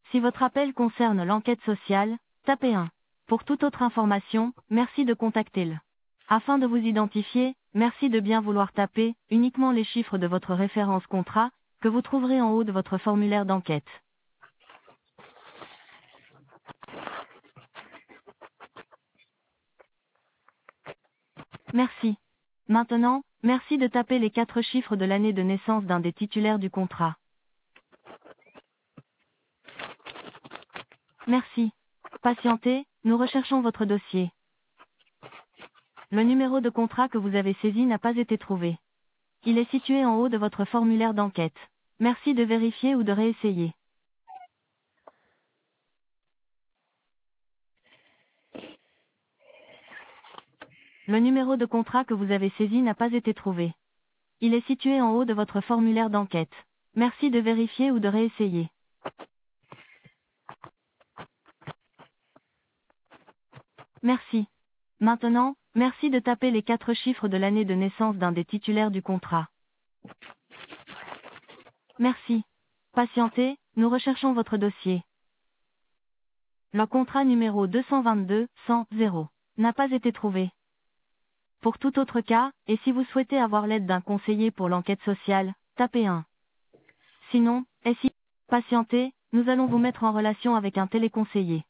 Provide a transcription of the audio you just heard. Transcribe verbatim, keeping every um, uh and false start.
Si votre appel concerne l'enquête sociale, tapez un. Pour toute autre information, merci de contacter le. Afin de vous identifier, merci de bien vouloir taper uniquement les chiffres de votre référence contrat, que vous trouverez en haut de votre formulaire d'enquête. Merci. Maintenant, merci de taper les quatre chiffres de l'année de naissance d'un des titulaires du contrat. Merci. Patientez, nous recherchons votre dossier. Le numéro de contrat que vous avez saisi n'a pas été trouvé. Il est situé en haut de votre formulaire d'enquête. Merci de vérifier ou de réessayer. Le numéro de contrat que vous avez saisi n'a pas été trouvé. Il est situé en haut de votre formulaire d'enquête. Merci de vérifier ou de réessayer. Merci. Maintenant, merci de taper les quatre chiffres de l'année de naissance d'un des titulaires du contrat. Merci. Patientez, nous recherchons votre dossier. Le contrat numéro deux cent vingt-deux cent zéro n'a pas été trouvé. Pour tout autre cas, et si vous souhaitez avoir l'aide d'un conseiller pour l'enquête sociale, tapez un. Sinon, et si patientez, nous allons vous mettre en relation avec un téléconseiller.